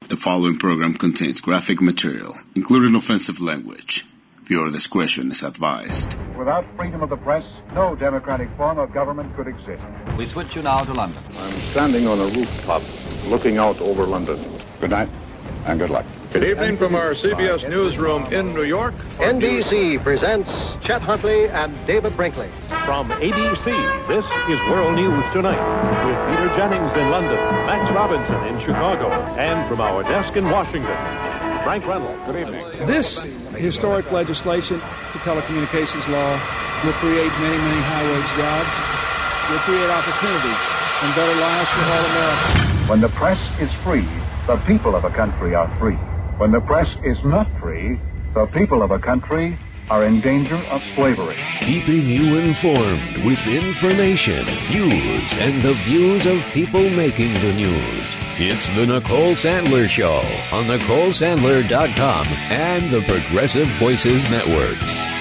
The following program contains graphic material, including offensive language. Viewer discretion is advised. Without freedom of the press, no democratic form of government could exist. We switch you now to London. I'm standing on a rooftop looking out over London. Good night and good luck. Good evening from our CBS newsroom in New York. NBC presents Chet Huntley and David Brinkley. From ABC, this is World News Tonight with Peter Jennings in London, Max Robinson in Chicago, and from our desk in Washington, Frank Reynolds. Good evening. This historic legislation, the telecommunications law, will create many, many high-wage jobs, will create opportunity and better lives for all Americans. When the press is free, the people of a country are free. When the press is not free, the people of a country are in danger of slavery. Keeping you informed with information, news, and the views of people making the news. It's the Nicole Sandler Show on NicoleSandler.com and the Progressive Voices Network.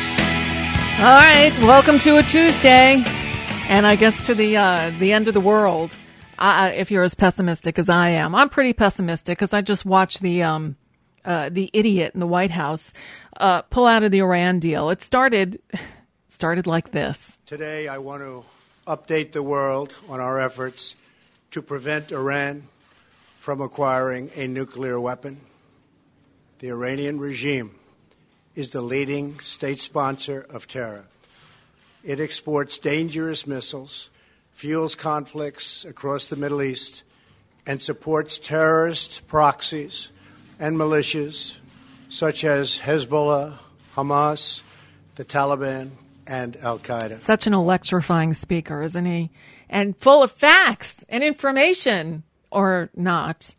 All right, welcome to a Tuesday, and I guess to the end of the world. If you're as pessimistic as I am, I'm pretty pessimistic because I just watched the idiot in the White House pull out of the Iran deal. It started like this. Today, I want to update the world on our efforts to prevent Iran from acquiring a nuclear weapon. The Iranian regime is the leading state sponsor of terror. It exports dangerous missiles, fuels conflicts across the Middle East, and supports terrorist proxies and militias such as Hezbollah, Hamas, the Taliban, and Al-Qaeda. Such an electrifying speaker, isn't he? And full of facts and information, or not.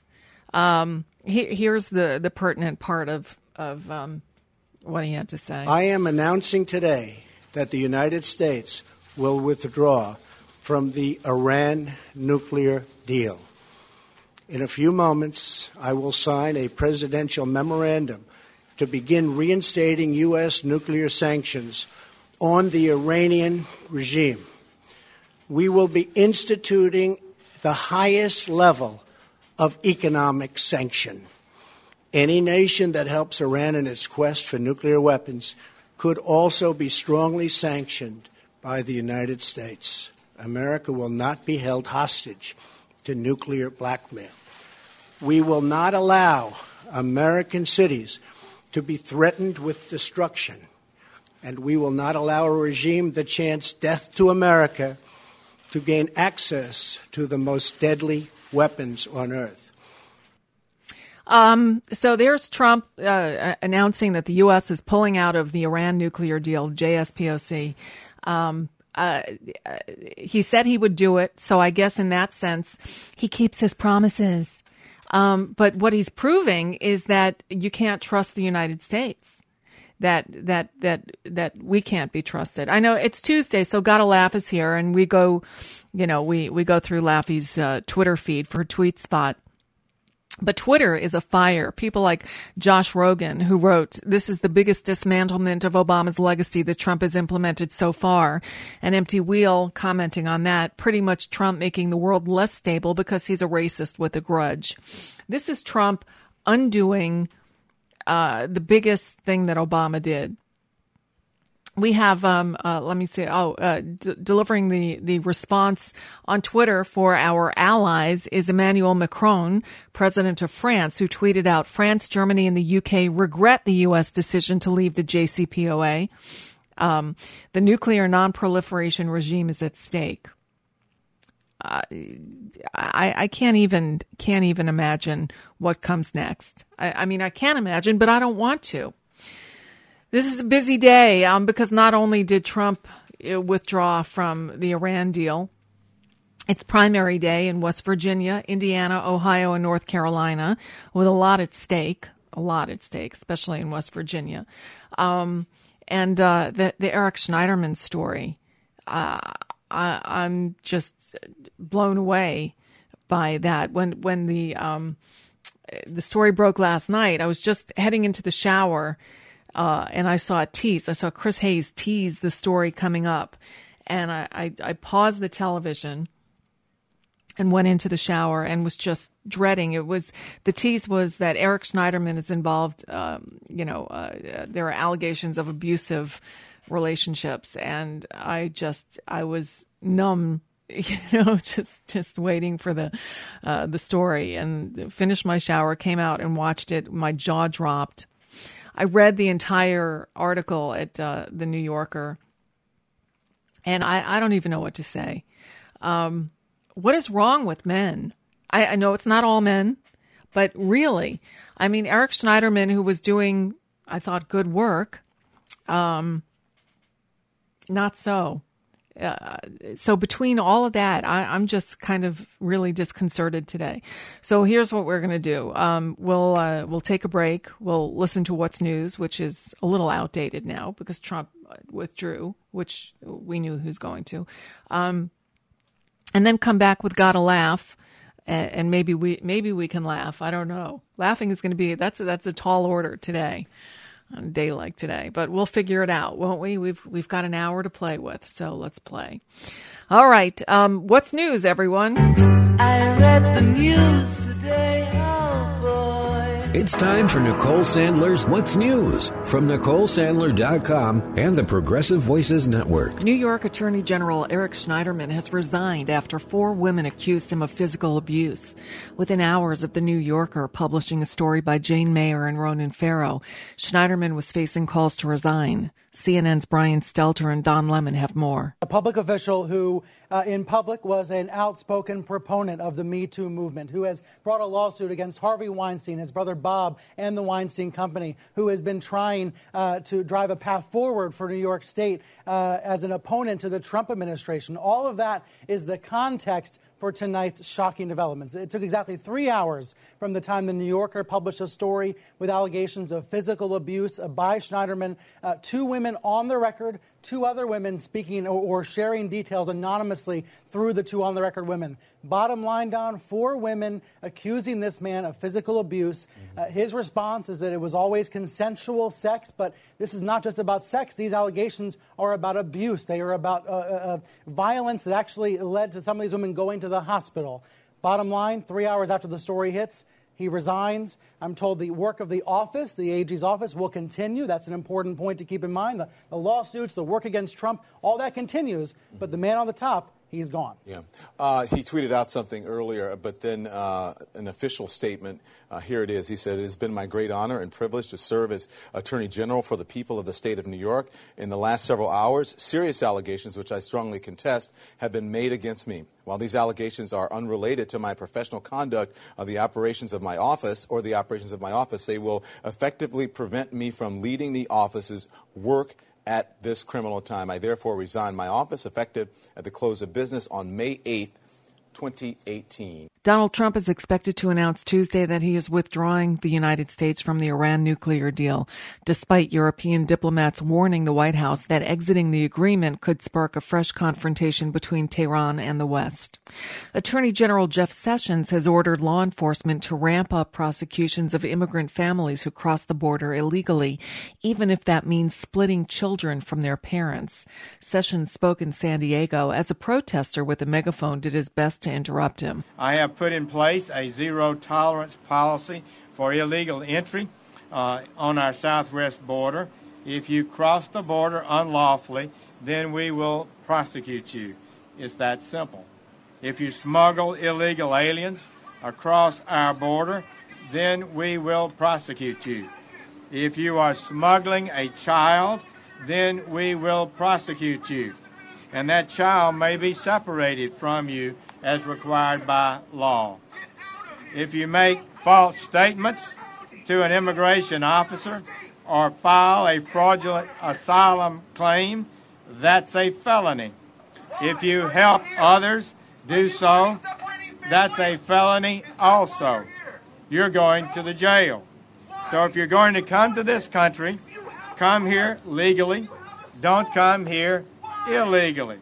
Here's the pertinent part of what he had to say. I am announcing today that the United States will withdraw from the Iran nuclear deal. In a few moments, I will sign a presidential memorandum to begin reinstating U.S. nuclear sanctions on the Iranian regime. We will be instituting the highest level of economic sanction. Any nation that helps Iran in its quest for nuclear weapons could also be strongly sanctioned by the United States. America will not be held hostage to nuclear blackmail. We will not allow American cities to be threatened with destruction, and we will not allow a regime that chants death to America to gain access to the most deadly weapons on earth. So there's Trump announcing that the U.S. is pulling out of the Iran nuclear deal, JSPOC. He said he would do it, so I guess in that sense, he keeps his promises. But what he's proving is that you can't trust the United States. That we can't be trusted. I know it's Tuesday, so Gotta Laugh is here, and we go, we go through Laffy's Twitter feed for Tweet Spot. But Twitter is afire. People like Josh Rogan, who wrote, "This is the biggest dismantlement of Obama's legacy that Trump has implemented so far." And Empty Wheel commenting on that, pretty much Trump making the world less stable because he's a racist with a grudge. This is Trump undoing the biggest thing that Obama did. We have, delivering the response on Twitter for our allies is Emmanuel Macron, president of France, who tweeted out, "France, Germany, and the UK regret the U.S. decision to leave the JCPOA. The nuclear non-proliferation regime is at stake." I can't even imagine what comes next. I mean, I can imagine, but I don't want to. This is a busy day because not only did Trump withdraw from the Iran deal, it's primary day in West Virginia, Indiana, Ohio, and North Carolina, with a lot at stake, especially in West Virginia. And the Eric Schneiderman story, I'm just blown away by that. When the story broke last night, I was just heading into the shower, and I saw a tease. I saw Chris Hayes tease the story coming up, and I paused the television, and went into the shower and was just dreading. The tease was that Eric Schneiderman is involved. There are allegations of abusive relationships, and I was numb, just waiting for the story, and finished my shower, came out and watched it. My jaw dropped. I read the entire article at the New Yorker, and I don't even know what to say. What is wrong with men? I know it's not all men, but really, I mean, Eric Schneiderman, who was doing, I thought, good work, not so. So between all of that, I'm just kind of really disconcerted today. So here's what we're going to do. We'll take a break. We'll listen to What's News, which is a little outdated now because Trump withdrew, which we knew who's going to. And then come back with Gotta Laugh, and maybe we can laugh. I don't know. Laughing is going to be that's a tall order today, on a day like today. But we'll figure it out, won't we? We've got an hour to play with, so let's play. All right. What's news, everyone? I read the news today. Oh boy. It's time for Nicole Sandler's What's News from NicoleSandler.com and the Progressive Voices Network. New York Attorney General Eric Schneiderman has resigned after 4 women accused him of physical abuse. Within hours of the New Yorker publishing a story by Jane Mayer and Ronan Farrow, Schneiderman was facing calls to resign. CNN's Brian Stelter and Don Lemon have more. A public official who in public was an outspoken proponent of the Me Too movement, who has brought a lawsuit against Harvey Weinstein, his brother Bob, and the Weinstein Company, who has been trying to drive a path forward for New York State as an opponent to the Trump administration. All of that is the context for tonight's shocking developments. It took exactly 3 hours from the time the New Yorker published a story with allegations of physical abuse by Schneiderman. 2 women on the record, 2 other women speaking or sharing details anonymously through the 2 on the record women. Bottom line, Don, 4 women accusing this man of physical abuse. His response is that it was always consensual sex, but this is not just about sex. These allegations are about abuse. They are about violence that actually led to some of these women going to the hospital. Bottom line, 3 hours after the story hits, he resigns. I'm told the work of the office, the AG's office, will continue. That's an important point to keep in mind. The lawsuits, the work against Trump, all that continues. But the man on the top, he's gone. Yeah. He tweeted out something earlier, but then an official statement. Here it is. He said, "It has been my great honor and privilege to serve as Attorney General for the people of the state of New York. In the last several hours, serious allegations, which I strongly contest, have been made against me. While these allegations are unrelated to my professional conduct of the operations of my office or the operations of my office, they will effectively prevent me from leading the office's work at this criminal time. I therefore resign my office effective at the close of business on May 8th, 2018. Donald Trump is expected to announce Tuesday that he is withdrawing the United States from the Iran nuclear deal, despite European diplomats warning the White House that exiting the agreement could spark a fresh confrontation between Tehran and the West. Attorney General Jeff Sessions has ordered law enforcement to ramp up prosecutions of immigrant families who cross the border illegally, even if that means splitting children from their parents. Sessions spoke in San Diego as a protester with a megaphone did his best to interrupt him. I have put in place a zero-tolerance policy for illegal entry on our southwest border. If you cross the border unlawfully, then we will prosecute you. It's that simple. If you smuggle illegal aliens across our border, then we will prosecute you. If you are smuggling a child, then we will prosecute you. And that child may be separated from you as required by law. If you make false statements to an immigration officer or file a fraudulent asylum claim, that's a felony. If you help others do so, that's a felony also. You're going to the jail. So if you're going to come to this country, come here legally. Don't come here illegally.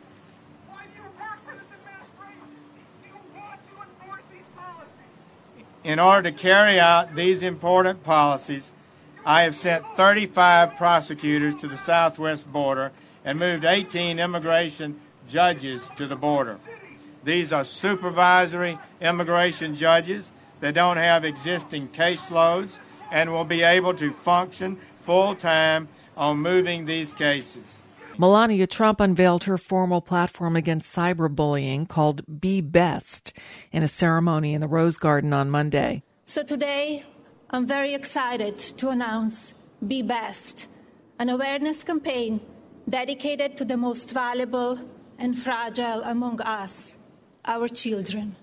In order to carry out these important policies, I have sent 35 prosecutors to the southwest border and moved 18 immigration judges to the border. These are supervisory immigration judges. They don't have existing caseloads and will be able to function full-time on moving these cases. Melania Trump unveiled her formal platform against cyberbullying called Be Best in a ceremony in the Rose Garden on Monday. So today, I'm very excited to announce Be Best, an awareness campaign dedicated to the most valuable and fragile among us, our children.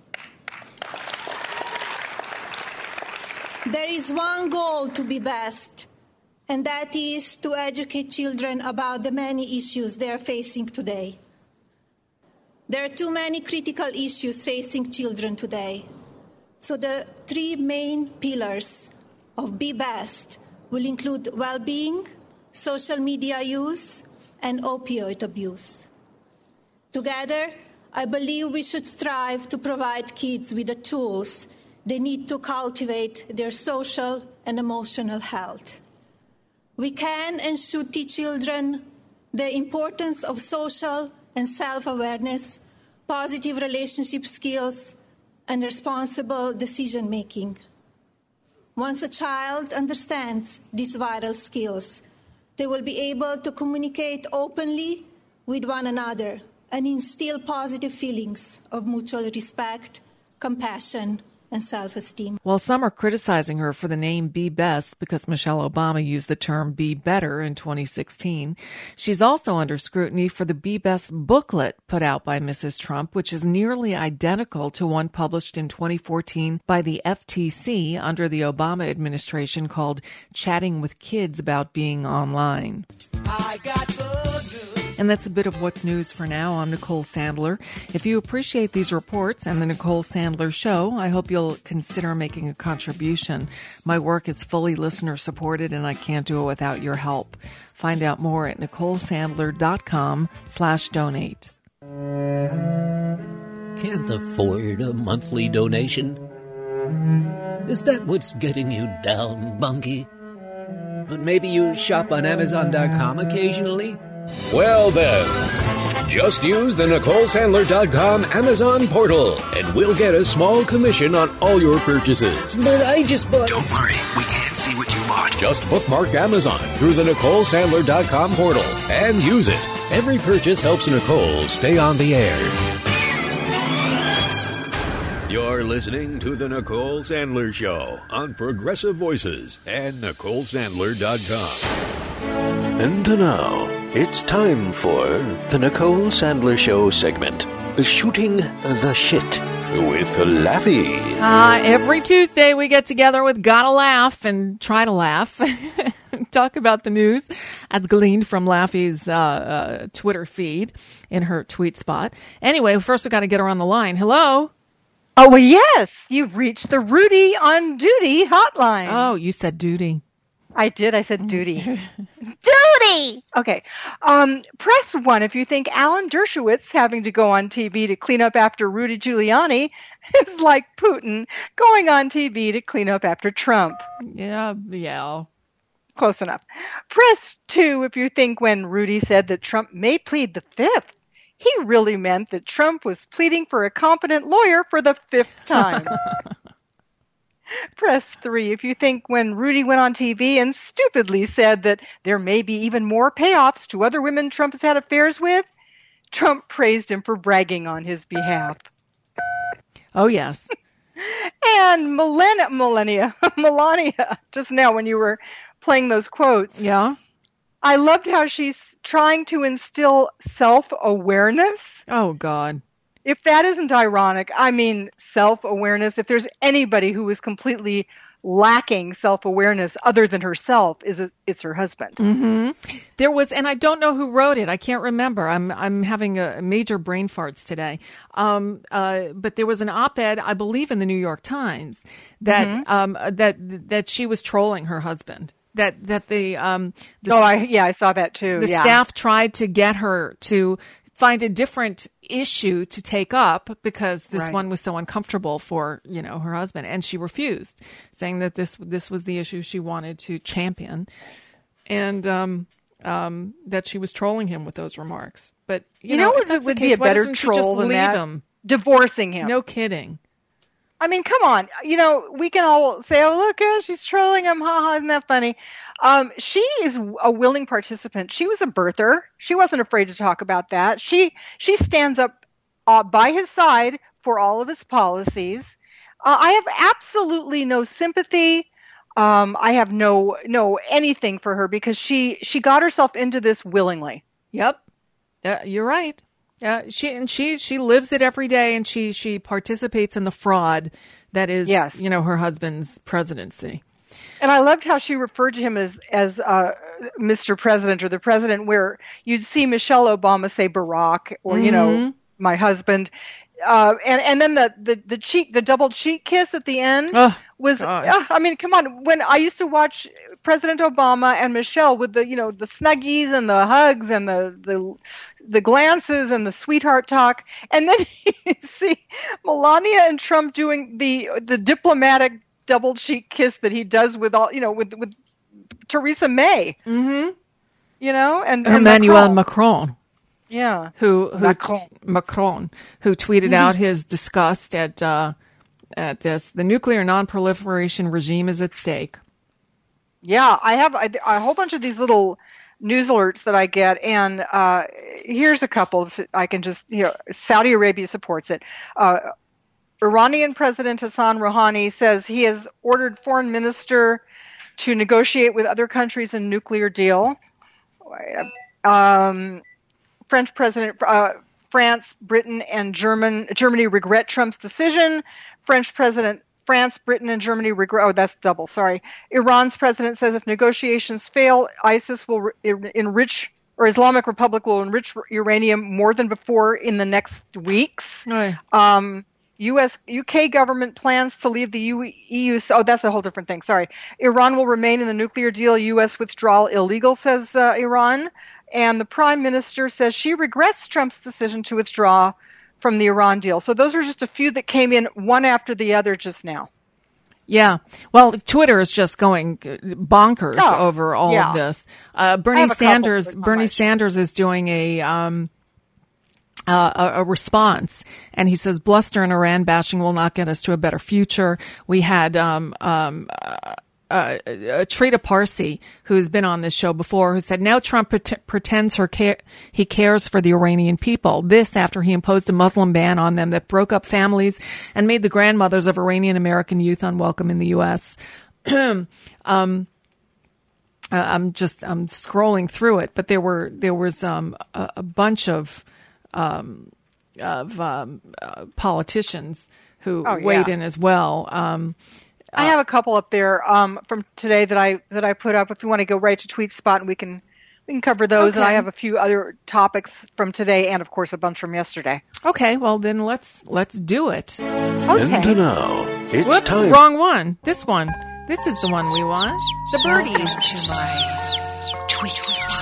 There is one goal to Be Best, and that is to educate children about the many issues they are facing today. There are too many critical issues facing children today. So the three main pillars of Be Best will include well-being, social media use, and opioid abuse. Together, I believe we should strive to provide kids with the tools they need to cultivate their social and emotional health. We can and should teach children the importance of social and self-awareness, positive relationship skills, and responsible decision-making. Once a child understands these vital skills, they will be able to communicate openly with one another and instill positive feelings of mutual respect, compassion, and self-esteem. While some are criticizing her for the name Be Best because Michelle Obama used the term Be Better in 2016, she's also under scrutiny for the Be Best booklet put out by Mrs. Trump, which is nearly identical to one published in 2014 by the FTC under the Obama administration called Chatting with Kids About Being Online. And that's a bit of what's news for now. I'm Nicole Sandler. If you appreciate these reports and the Nicole Sandler Show, I hope you'll consider making a contribution. My work is fully listener supported and I can't do it without your help. Find out more at NicoleSandler.com/donate. Can't afford a monthly donation? Is that what's getting you down, Bunky? But maybe you shop on Amazon.com occasionally? Well then, just use the NicoleSandler.com Amazon portal, and we'll get a small commission on all your purchases. But I just bought... Don't worry, we can't see what you bought. Just bookmark Amazon through the NicoleSandler.com portal and use it. Every purchase helps Nicole stay on the air. You're listening to The Nicole Sandler Show on Progressive Voices and NicoleSandler.com. And now, it's time for The Nicole Sandler Show segment, Shooting the Shit with Laffy. Every Tuesday we get together with Gotta Laugh and try to laugh. Talk about the news as gleaned from Laffy's Twitter feed in her tweet spot. Anyway, first we got to get her on the line. Hello? Oh, well, yes. You've reached the Rudy on Duty hotline. Oh, you said duty. I did. I said duty. Duty! Okay. Press 1 if you think Alan Dershowitz having to go on TV to clean up after Rudy Giuliani is like Putin going on TV to clean up after Trump. Yeah. Close enough. Press 2 if you think when Rudy said that Trump may plead the fifth, he really meant that Trump was pleading for a competent lawyer for the fifth time. Press 3 if you think when Rudy went on TV and stupidly said that there may be even more payoffs to other women Trump has had affairs with, Trump praised him for bragging on his behalf. Oh, yes. And Melania, just now when you were playing those quotes. Yeah. I loved how she's trying to instill self-awareness. Oh, God. If that isn't ironic, I mean, self-awareness, if there's anybody who is completely lacking self-awareness other than herself, it's her husband. Mm-hmm. There was, and I don't know who wrote it. I can't remember. I'm having a major brain farts today. But there was an op-ed, I believe, in the New York Times that that she was trolling her husband. I saw that too. The staff tried to get her to find a different issue to take up because this one was so uncomfortable for, her husband. And she refused, saying that this was the issue she wanted to champion. And that she was trolling him with those remarks. But, you know what would be a better troll than that? divorcing him. No kidding. I mean, come on. We can all say, oh, look, she's trolling him. Ha ha, isn't that funny? She is a willing participant. She was a birther. She wasn't afraid to talk about that. She stands up by his side for all of his policies. I have absolutely no sympathy. I have no anything for her because she got herself into this willingly. Yep. You're right. She lives it every day, and she participates in the fraud that is, her husband's presidency. And I loved how she referred to him as Mr. President or the president, where you'd see Michelle Obama say Barack or my husband, and then the double cheek kiss at the end was. I mean, come on. When I used to watch President Obama and Michelle with the snuggies and the hugs and the glances and the sweetheart talk, and then you see Melania and Trump doing the diplomatic double cheek kiss that he does with all with Theresa May. Mm-hmm. And Emmanuel Macron. Yeah. Who tweeted out his disgust at this. The nuclear non-proliferation regime is at stake. Yeah, I have a whole bunch of these little news alerts that I get, and here's a couple. I can just, Saudi Arabia supports it. Iranian President Hassan Rouhani says he has ordered foreign minister to negotiate with other countries a nuclear deal. French President, France, Britain, and Germany regret Trump's decision. French President, France, Britain, and Germany regret. Oh, that's double. Sorry. Iran's president says if negotiations fail, ISIS will enrich, or Islamic Republic will enrich uranium more than before in the next weeks. Right. UK government plans to leave the EU. Oh, that's a whole different thing. Sorry. Iran will remain in the nuclear deal. U.S. withdrawal illegal, says Iran. And the prime minister says she regrets Trump's decision to withdraw from the Iran deal. So those are just a few that came in one after the other just now. Yeah. Well, Twitter is just going bonkers over all of this. Bernie Sanders is doing a response, and he says bluster and Iran bashing will not get us to a better future. We had Trita Parsi, who's been on this show before, who said now Trump pretends he cares for the Iranian people. This after he imposed a Muslim ban on them that broke up families and made the grandmothers of Iranian American youth unwelcome in the U.S. I'm scrolling through it, but there was a bunch of politicians who weighed in as well. I have a couple up there from today that I put up. If you want to go right to TweetSpot, and we can cover those. Okay. And I have a few other topics from today, and of course a bunch from yesterday. Okay, well then let's do it. Okay. And now it's time. Wrong one. This one. This is the one we want. The birdies. Welcome to my TweetSpot.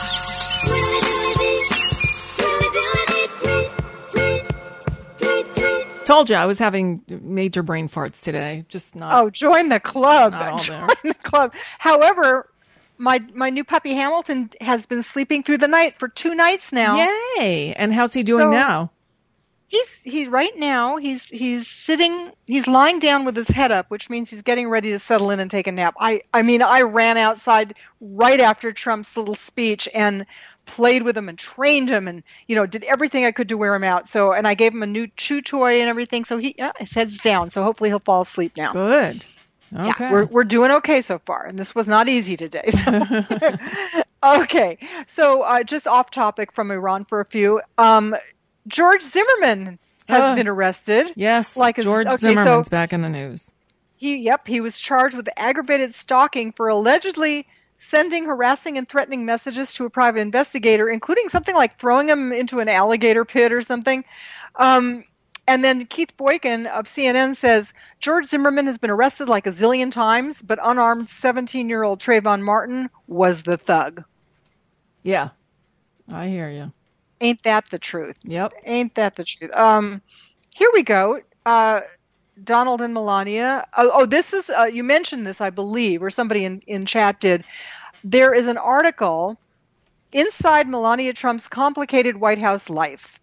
Told you I was having major brain farts today. Just not. Oh, join the club! Not all join there. the club. However, my new puppy Hamilton has been sleeping through the night for 2 nights now. Yay! And how's he doing now? He's right now. He's sitting. He's lying down with his head up, which means he's getting ready to settle in and take a nap. I mean, I ran outside right after Trump's little speech and played with him and trained him and, did everything I could to wear him out. So, and I gave him a new chew toy and everything. So his head's down. So hopefully he'll fall asleep now. Good. Okay. Yeah, we're doing okay so far. And this was not easy today. So. Okay. So, just off topic from Iran for a few. George Zimmerman has been arrested. Yes. George Zimmerman's back in the news. He was charged with aggravated stalking for allegedly sending harassing and threatening messages to a private investigator, including something like throwing him into an alligator pit or something. And then Keith Boykin of CNN says, George Zimmerman has been arrested like a zillion times, but unarmed 17-year-old Trayvon Martin was the thug. Yeah, I hear you. Ain't that the truth? Yep. Ain't that the truth? Here we go. Donald and Melania. This is, you mentioned this, I believe, or somebody in chat did. There is an article inside Melania Trump's complicated White House life.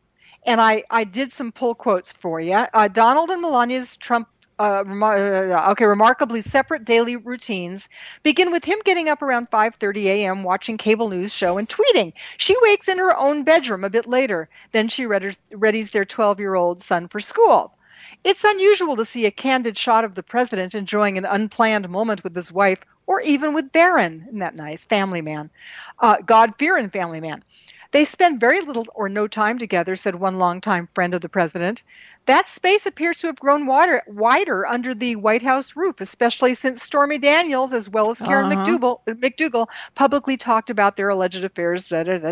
And I did some pull quotes for you. Donald and Melania's remarkably separate daily routines begin with him getting up around 5:30 a.m., watching cable news show and tweeting. She wakes in her own bedroom a bit later. Then she readies their 12-year-old son for school. It's unusual to see a candid shot of the president enjoying an unplanned moment with his wife, or even with Barron. Isn't that nice? Family man. God-fearing family man. They spend very little or no time together, said one longtime friend of the president. That space appears to have grown wider under the White House roof, especially since Stormy Daniels, as well as Karen McDougal, publicly talked about their alleged affairs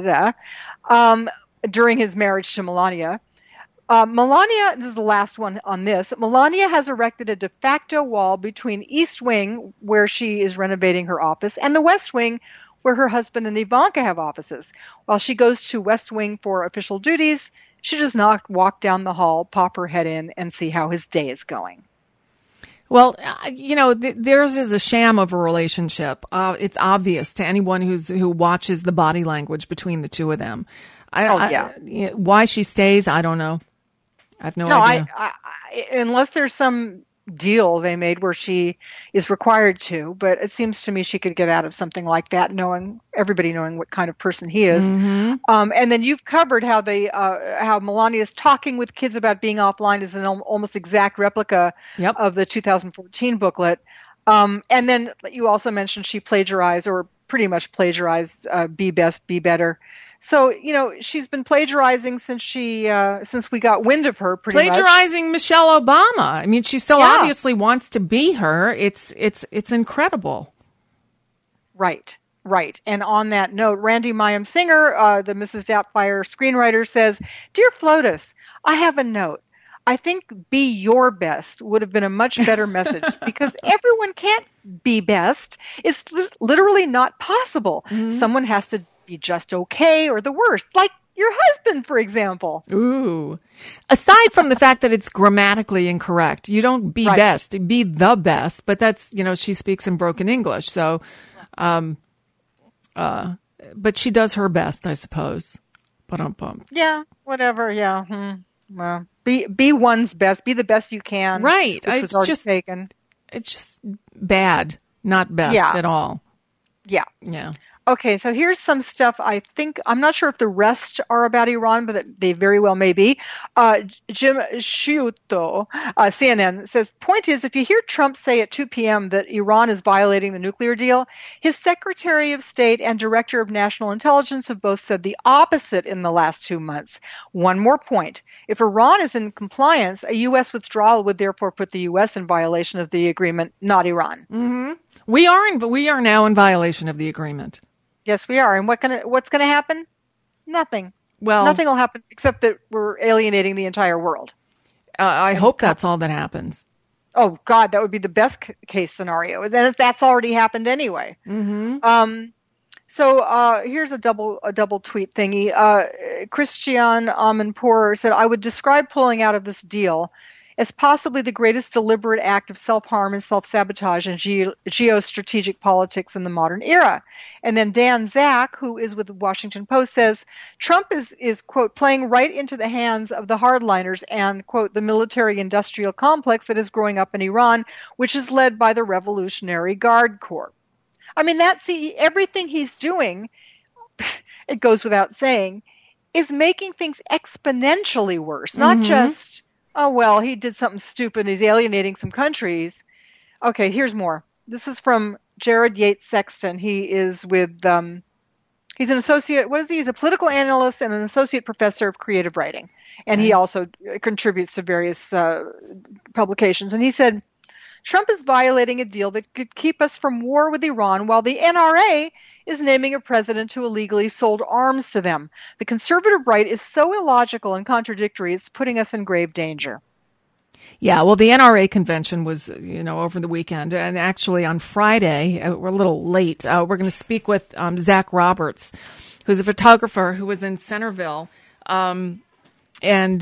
during his marriage to Melania. Melania, this is the last one on this, Melania has erected a de facto wall between East Wing, where she is renovating her office, and the West Wing, where her husband and Ivanka have offices. While she goes to West Wing for official duties, she does not walk down the hall, pop her head in, and see how his day is going. Well, theirs is a sham of a relationship. It's obvious to anyone who watches the body language between the two of them. Why she stays, I don't know. I have no idea. Unless there's some deal they made where she is required to, but it seems to me she could get out of something like that, everybody knowing what kind of person he is. Mm-hmm. And then you've covered how how Melania's talking with kids about being offline is an almost exact replica of the 2014 booklet. And then you also mentioned she plagiarized, or pretty much plagiarized, Be Best, Be Better. So, she's been plagiarizing since we got wind of her pretty much. Plagiarizing Michelle Obama. I mean, she so obviously wants to be her. It's incredible. Right. And on that note, Randy Mayim Singer, the Mrs. Doubtfire screenwriter, says, "Dear Flotus, I have a note. I think be your best would have been a much better message because everyone can't be best. It's literally not possible. Mm-hmm. Someone has to be just okay or the worst, like your husband, for example." Ooh. Aside from the fact that it's grammatically incorrect, you don't be best, be the best, but that's, she speaks in broken English. So, but she does her best, I suppose. Yeah, whatever. Yeah. Well, be one's best, be the best you can. Right. Which was already taken. It's just bad, not best at all. Yeah. Yeah. Okay, so here's some stuff I'm not sure if the rest are about Iran, but they very well may be. Jim Sciutto, CNN, says, point is, if you hear Trump say at 2 p.m. that Iran is violating the nuclear deal, his Secretary of State and Director of National Intelligence have both said the opposite in the last 2 months. One more point. If Iran is in compliance, a U.S. withdrawal would therefore put the U.S. in violation of the agreement, not Iran. Mm-hmm. We are now in violation of the agreement. Yes, we are. And what's going to happen? Nothing. Well, nothing will happen except that we're alienating the entire world. I hope that's all that happens. Oh God, that would be the best case scenario. Then that's already happened anyway. Mm-hmm. So here's a double tweet thingy. Christian Amanpour said, "I would describe pulling out of this deal as possibly the greatest deliberate act of self-harm and self-sabotage in geostrategic politics in the modern era." And then Dan Zak, who is with the Washington Post, says, Trump is, quote, playing right into the hands of the hardliners and, quote, the military-industrial complex that is growing up in Iran, which is led by the Revolutionary Guard Corps. I mean, everything he's doing, it goes without saying, is making things exponentially worse, not just, oh, well, he did something stupid, he's alienating some countries. Okay, here's more. This is from Jared Yates Sexton. He is with, he's an associate, what is he? He's a political analyst and an associate professor of creative writing. And he also contributes to various publications. And he said, Trump is violating a deal that could keep us from war with Iran while the NRA is naming a president who illegally sold arms to them. The conservative right is so illogical and contradictory, it's putting us in grave danger. Yeah, well, the NRA convention was, over the weekend. And actually on Friday, we're a little late, we're going to speak with Zach Roberts, who's a photographer who was in Centerville in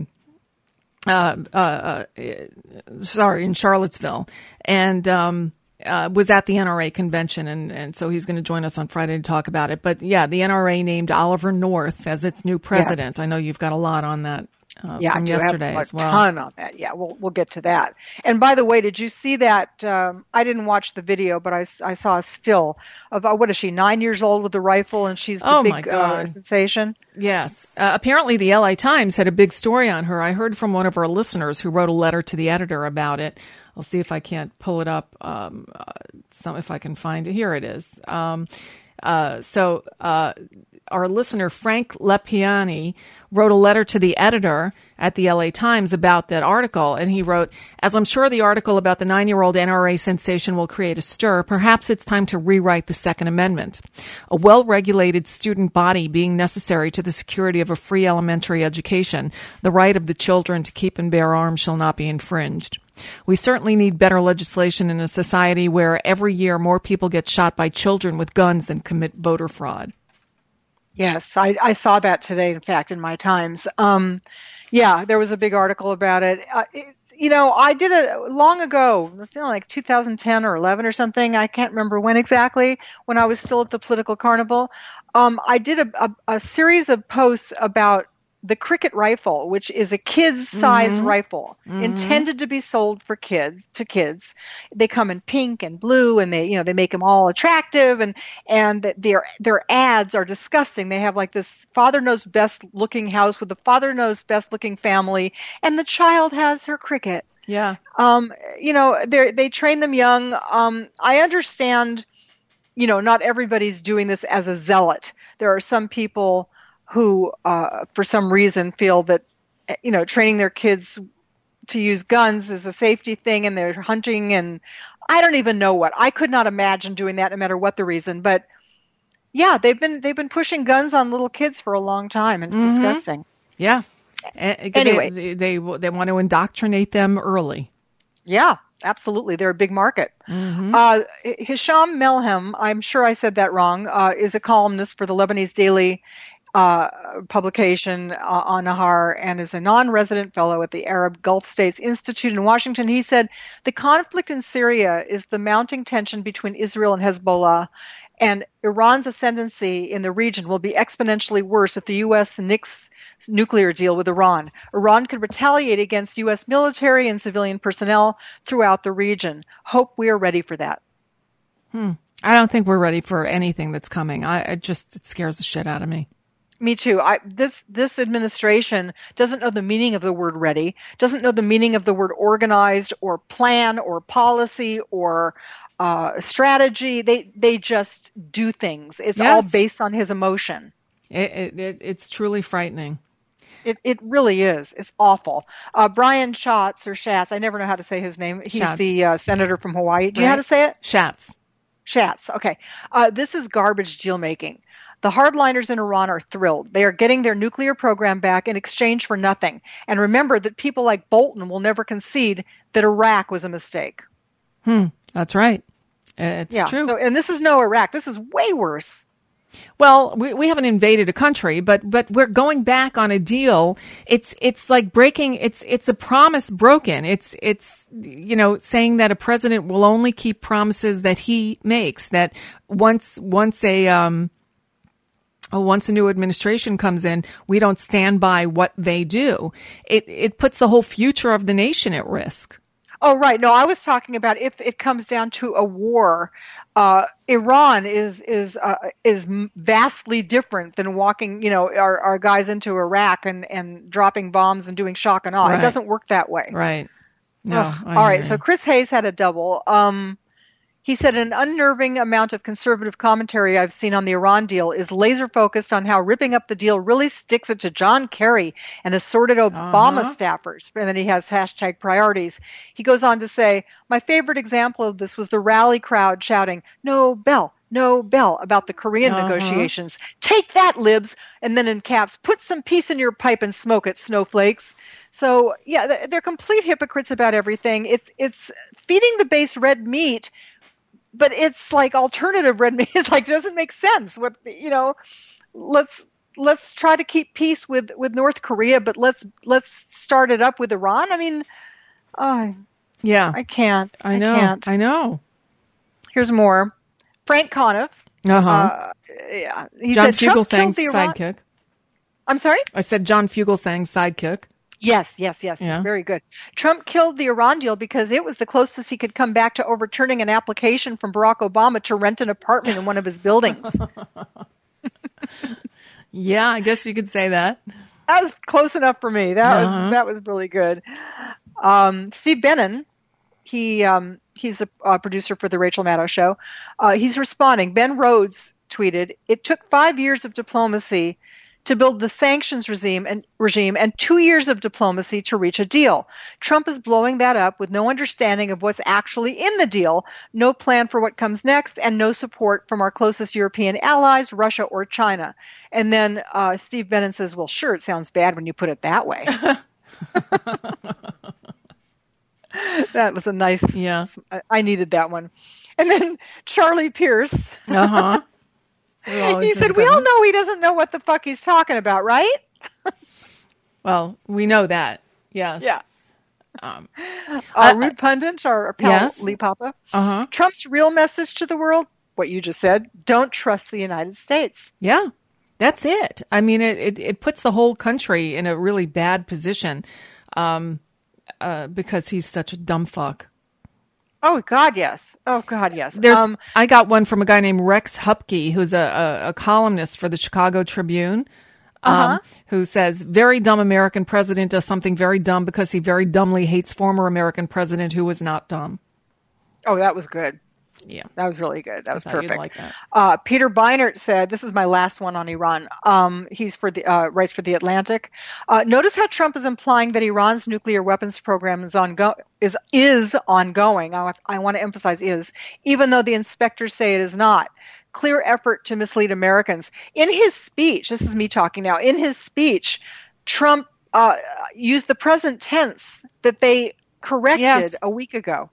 Charlottesville. And was at the NRA convention, and so he's going to join us on Friday to talk about it. But yeah, the NRA named Oliver North as its new president. Yes. I know you've got a lot on that from yesterday as well. Yeah, I do have a ton on that. Yeah, we'll get to that. And by the way, did you see that? I didn't watch the video, but I saw a still of, what is she, 9 years old with the rifle, and she's the big sensation? Yes. Apparently the LA Times had a big story on her. I heard from one of our listeners who wrote a letter to the editor about it. I'll see if I can't pull it up, if I can find it. Here it is. Our listener, Frank Lepiani, wrote a letter to the editor at the LA Times about that article. And he wrote, as I'm sure the article about the 9-year-old NRA sensation will create a stir, perhaps it's time to rewrite the Second Amendment. A well-regulated student body being necessary to the security of a free elementary education, the right of the children to keep and bear arms shall not be infringed. We certainly need better legislation in a society where every year more people get shot by children with guns than commit voter fraud. Yes, I saw that today, in fact, in my Times. Yeah, there was a big article about it. I did it long ago, I feel like 2010 or 11 or something. I can't remember when exactly, when I was still at the Political Carnival. I did a series of posts about the Cricket rifle, which is a kid's size rifle intended to be sold for kids. They come in pink and blue, and they make them all attractive, and their ads are disgusting. They have like this father knows best looking house with the father knows best looking family, and the child has her Cricket. Yeah. They train them young. I understand, not everybody's doing this as a zealot. There are some people who, for some reason, feel that, training their kids to use guns is a safety thing, and they're hunting, and I don't even know what. I could not imagine doing that, no matter what the reason. But yeah, they've been pushing guns on little kids for a long time, and it's disgusting. Yeah. Anyway, they want to indoctrinate them early. Yeah. Absolutely. They're a big market. Hisham Melhem, I'm sure I said that wrong, is a columnist for the Lebanese Daily publication on Nahar, and is a non-resident fellow at the Arab Gulf States Institute in Washington. He said, the conflict in Syria is the mounting tension between Israel and Hezbollah, and Iran's ascendancy in the region will be exponentially worse if the U.S. nixes nuclear deal with Iran. Iran could retaliate against U.S. military and civilian personnel throughout the region. Hope we are ready for that. I don't think we're ready for anything that's coming. It scares the shit out of me. Me too. This administration doesn't know the meaning of the word ready, doesn't know the meaning of the word organized or plan or policy or strategy. They just do things. It's all based on his emotion. It's truly frightening. It really is. It's awful. Brian Schatz, I never know how to say his name. He's Schatz. The senator from Hawaii. Do you know how to say it? Schatz. Okay. This is garbage deal making. The hardliners in Iran are thrilled. They are getting their nuclear program back in exchange for nothing. And remember that people like Bolton will never concede that Iraq was a mistake. That's right. It's true. So, and this is no Iraq. This is way worse. Well, we haven't invaded a country, but we're going back on a deal. It's like breaking. It's a promise broken. It's saying that a president will only keep promises that he makes. That once a new administration comes in, we don't stand by what they do. It puts the whole future of the nation at risk. Oh, right. No, I was talking about if it comes down to a war. Iran is vastly different than walking, our guys into Iraq and dropping bombs and doing shock and awe. Right. It doesn't work that way. Right. No. All right. So Chris Hayes had a double. He said an unnerving amount of conservative commentary I've seen on the Iran deal is laser focused on how ripping up the deal really sticks it to John Kerry and assorted Obama staffers. And then he has #priorities. He goes on to say, my favorite example of this was the rally crowd shouting, no bell, about the Korean negotiations. Take that, libs. And then in caps, put some peace in your pipe and smoke it, snowflakes. So, yeah, they're complete hypocrites about everything. It's feeding the base red meat, but it's like alternative red meat. It's like, doesn't make sense. Let's try to keep peace with North Korea, but let's start it up with Iran. I mean, yeah, I can't. I know. Here's more. Frank Conniff. Yeah. He John said Trump Fugelsang's killed the sidekick. I'm sorry? I said John Fugelsang's sidekick. Yes. Yeah. Very good. Trump killed the Iran deal because it was the closest he could come back to overturning an application from Barack Obama to rent an apartment in one of his buildings. Yeah, I guess you could say that. That was close enough for me. That was really good. Steve Bannon, he's a producer for the Rachel Maddow Show. He's responding. Ben Rhodes tweeted, "It took 5 years of diplomacy to build the sanctions regime and 2 years of diplomacy to reach a deal. Trump is blowing that up with no understanding of what's actually in the deal, no plan for what comes next, and no support from our closest European allies, Russia or China." And then Steve Bannon says, "Well, sure, it sounds bad when you put it that way." That was a nice, I needed that one. And then Charlie Pierce. He said, "We all know he doesn't know what the fuck he's talking about, right?" Well, we know that. Yes. Yeah. Rude Pundit, our pal Lee Papa. Trump's real message to the world, what you just said, don't trust the United States. Yeah, that's it. I mean, it puts the whole country in a really bad position because he's such a dumb fuck. Oh, God, yes. I got one from a guy named Rex Hupke, who's a columnist for the Chicago Tribune, who says, "Very dumb American president does something very dumb because he very dumbly hates former American president who was not dumb." Oh, that was good. Yeah. That was really good. That was perfect. Like that. Peter Beinart said, this is my last one on Iran. He's writes for The Atlantic. Notice how Trump is implying that Iran's nuclear weapons program is ongoing. I want to emphasize is, even though the inspectors say it is not. Clear effort to mislead Americans. In his speech, this is me talking now, in his speech, Trump used the present tense that they corrected a week ago.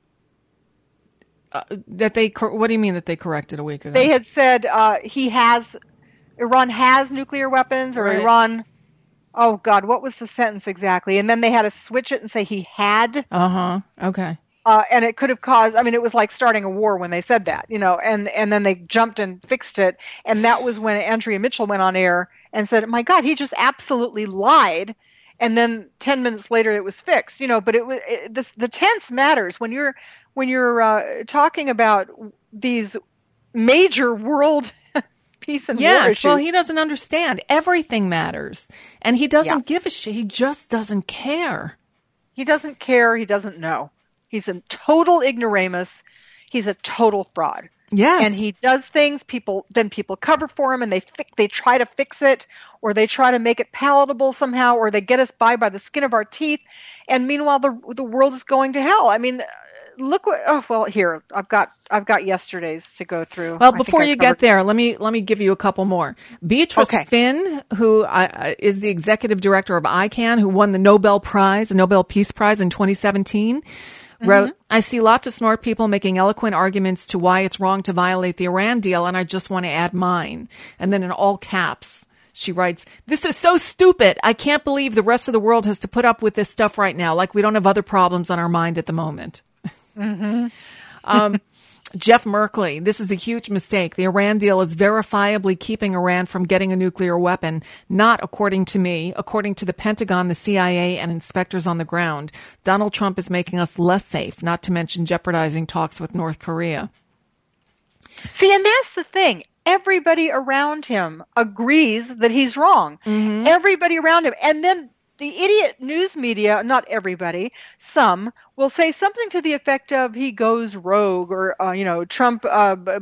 What do you mean that they corrected a week ago? They had said Iran has nuclear weapons, or right. Iran. Oh God, what was the sentence exactly? And then they had to switch it and say he had. Okay. And it could have caused. I mean, it was like starting a war when they said that, And then they jumped and fixed it, and that was when Andrea Mitchell went on air and said, "My God, he just absolutely lied." And then 10 minutes later, it was fixed, But the tense matters when you're talking about these major world peace and war issues. Well, he doesn't understand. Everything matters, and he doesn't give a shit. He just doesn't care. He doesn't care. He doesn't know. He's a total ignoramus. He's a total fraud. Yes. And he does things, people cover for him, and they try to fix it, or they try to make it palatable somehow, or they get us by the skin of our teeth. And meanwhile, the world is going to hell. I mean, look what, here, I've got yesterday's to go through. Well, before you get there, let me give you a couple more. Beatrice Finn, who is the executive director of ICANN, who won the Nobel Peace Prize in 2017, wrote, "I see lots of smart people making eloquent arguments to why it's wrong to violate the Iran deal, and I just want to add mine." And then in all caps, she writes, "This is so stupid. I can't believe the rest of the world has to put up with this stuff right now, like we don't have other problems on our mind at the moment." Jeff Merkley, "This is a huge mistake. The Iran deal is verifiably keeping Iran from getting a nuclear weapon, not according to me, according to the Pentagon, the CIA, and inspectors on the ground. Donald Trump is making us less safe, not to mention jeopardizing talks with North Korea." See, and that's the thing. Everybody around him agrees that he's wrong. Everybody around him. And then the idiot news media, not everybody, some, will say something to the effect of he goes rogue, or, Trump, I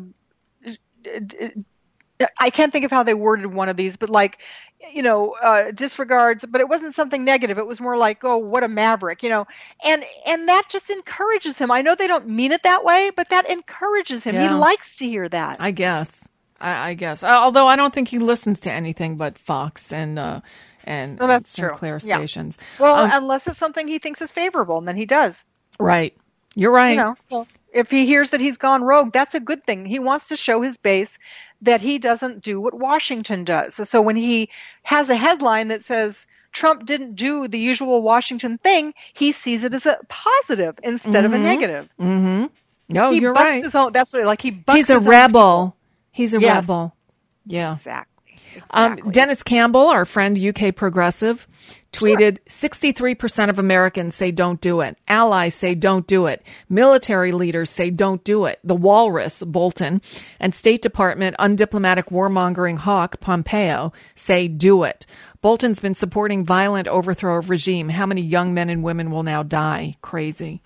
can't think of how they worded one of these, but disregards, but it wasn't something negative. It was more like, oh, what a maverick, and that just encourages him. I know they don't mean it that way, but that encourages him. Yeah. He likes to hear that. I guess. Although I don't think he listens to anything but Fox and that's Sinclair true. stations. Yeah. Well, unless it's something he thinks is favorable, and then he does. Right. You're right. So if he hears that he's gone rogue, that's a good thing. He wants to show his base that he doesn't do what Washington does. So when he has a headline that says Trump didn't do the usual Washington thing, he sees it as a positive instead of a negative. No, he you're bucks right. His own, that's what like he bucks. He's a his own rebel. people. He's a Yes. rebel. Yeah. Exactly. Dennis Campbell, our friend, UK progressive, tweeted, 63% of Americans say don't do it. Allies say don't do it. Military leaders say don't do it. The Walrus, Bolton, and State Department undiplomatic warmongering hawk, Pompeo, say do it. Bolton's been supporting violent overthrow of regime. How many young men and women will now die? Crazy.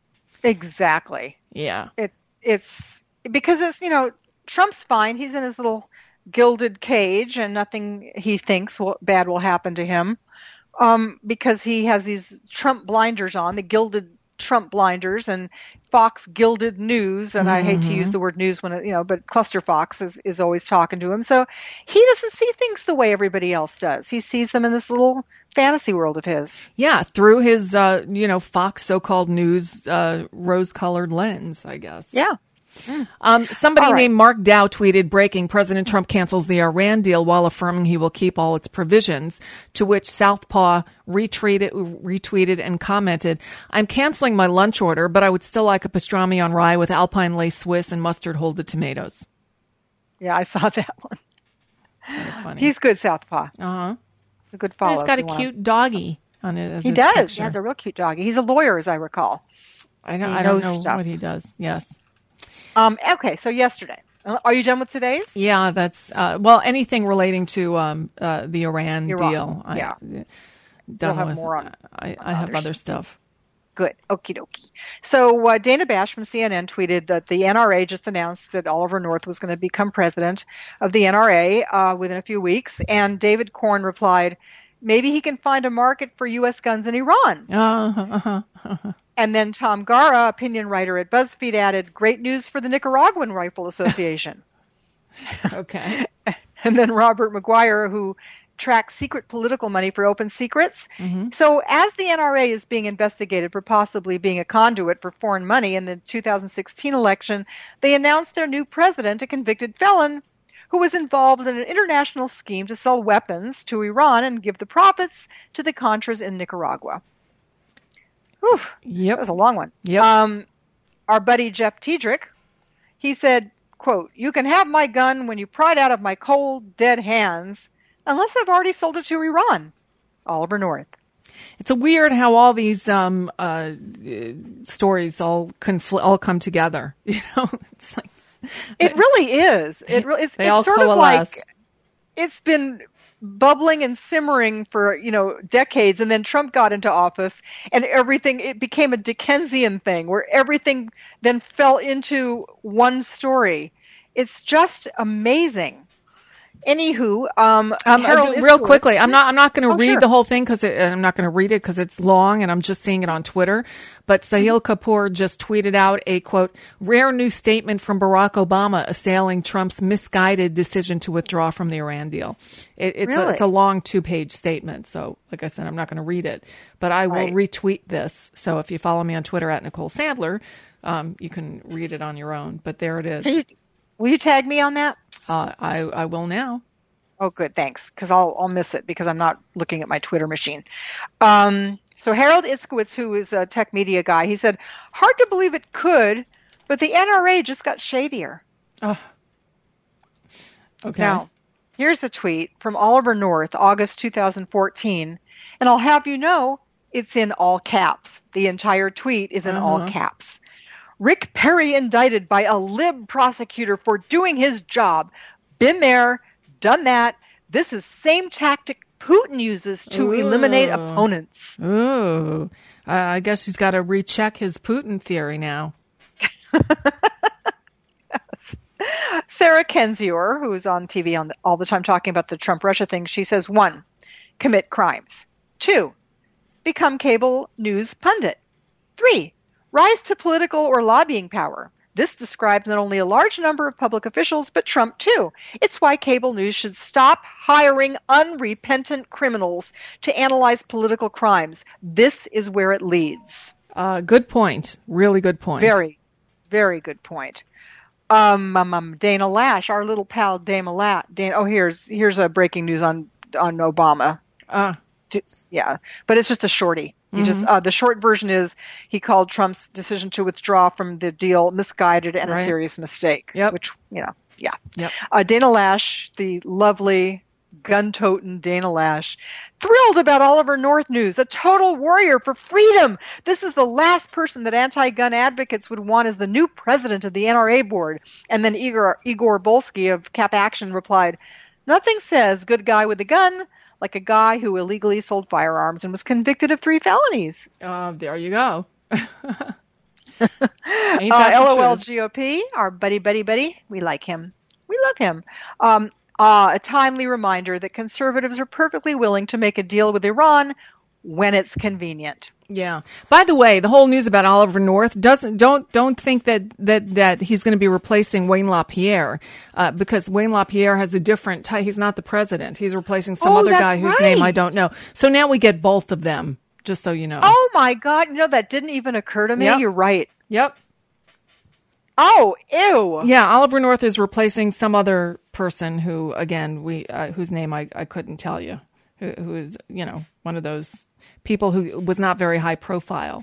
Exactly. Yeah. It's because it's, Trump's fine. He's in his little gilded cage and nothing he thinks bad will happen to him. Because he has these Trump blinders on, the gilded Trump blinders, and Fox gilded news. And I hate to use the word news when but Cluster Fox is always talking to him. So he doesn't see things the way everybody else does. He sees them in this little fantasy world of his. Yeah, through his, Fox so-called news, rose-colored lens, I guess. Yeah. Somebody named Mark Dow tweeted, breaking, President Trump cancels the Iran deal while affirming he will keep all its provisions, to which Southpaw retweeted and commented, I'm canceling my lunch order, but I would still like a pastrami on rye with Alpine lace Swiss and mustard hold the tomatoes. Yeah, I saw that one. Funny. He's good, Southpaw. Uh-huh. A good follow. He's got a cute doggy on it. He does. Picture. He has a real cute doggy. He's a lawyer, as I recall. I don't know what he does. Yes. Okay, so yesterday. Are you done with today's? Yeah, that's anything relating to the Iran deal. We'll have more on. I have other stuff. Good. Okie dokie. So Dana Bash from CNN tweeted that the NRA just announced that Oliver North was going to become president of the NRA within a few weeks, and David Corn replied, maybe he can find a market for U.S. guns in Iran. And then Tom Gara, opinion writer at BuzzFeed, added, great news for the Nicaraguan Rifle Association. Okay. And then Robert McGuire, who tracks secret political money for Open Secrets. Mm-hmm. So as the NRA is being investigated for possibly being a conduit for foreign money in the 2016 election, they announced their new president, a convicted felon, who was involved in an international scheme to sell weapons to Iran and give the profits to the Contras in Nicaragua. Whew, yep. That was a long one. Yep. Our buddy Jeff Tiedrich, he said, quote, you can have my gun when you pry it out of my cold, dead hands, unless I've already sold it to Iran. Oliver North. It's a weird how all these stories all come together. It's like it really is. It's sort of like it's been bubbling and simmering for decades, and then Trump got into office, and it became a Dickensian thing where everything then fell into one story. It's just amazing. Anywho, real quickly, I'm not going to read sure. the whole thing I'm not going to read it because it's long and I'm just seeing it on Twitter. But Sahil Kapoor just tweeted out a quote, rare new statement from Barack Obama assailing Trump's misguided decision to withdraw from the Iran deal. It's a long 2-page statement. So like I said, I'm not going to read it, but I will retweet this. So if you follow me on Twitter at Nicole Sandler, you can read it on your own, but there it is. Will you tag me on that? I will now. Oh, good. Thanks. Because I'll miss it because I'm not looking at my Twitter machine. So Harold Iskowitz, who is a tech media guy, he said, hard to believe it could, but the NRA just got shadier. Oh. Okay. Now, here's a tweet from Oliver North, August 2014. And I'll have you know, it's in all caps. The entire tweet is in all caps. Rick Perry indicted by a lib prosecutor for doing his job. Been there, done that. This is same tactic Putin uses to eliminate opponents. Ooh. I guess he's got to recheck his Putin theory now. Sarah Kendzior, who's on TV all the time talking about the Trump-Russia thing, she says, 1, commit crimes. 2, become cable news pundit. 3, rise to political or lobbying power. This describes not only a large number of public officials, but Trump too. It's why cable news should stop hiring unrepentant criminals to analyze political crimes. This is where it leads. Good point. Really good point. Very, very good point. Dana Lash, our little pal Dana Lash. Here's a breaking news on Obama. Yeah, but it's just a shorty. He just the short version is he called Trump's decision to withdraw from the deal misguided and a serious mistake. Which, Dana Lash, the lovely gun-toting Dana Lash, thrilled about Oliver North news, a total warrior for freedom. This is the last person that anti-gun advocates would want as the new president of the NRA board. And then Igor Volsky of Cap Action replied, nothing says good guy with a gun like a guy who illegally sold firearms and was convicted of 3 felonies. There you go. LOL GOP, our buddy. We like him. We love him. A timely reminder that conservatives are perfectly willing to make a deal with Iran when it's convenient. Yeah. By the way, the whole news about Oliver North don't think that he's going to be replacing Wayne LaPierre, because Wayne LaPierre has a different he's not the president. He's replacing some other guy whose name I don't know. So now we get both of them, just so you know. Oh my God. That didn't even occur to me. Yep. You're right. Yep. Oh, ew. Yeah, Oliver North is replacing some other person who, again, whose name I couldn't tell you, who is, one of those people who was not very high profile.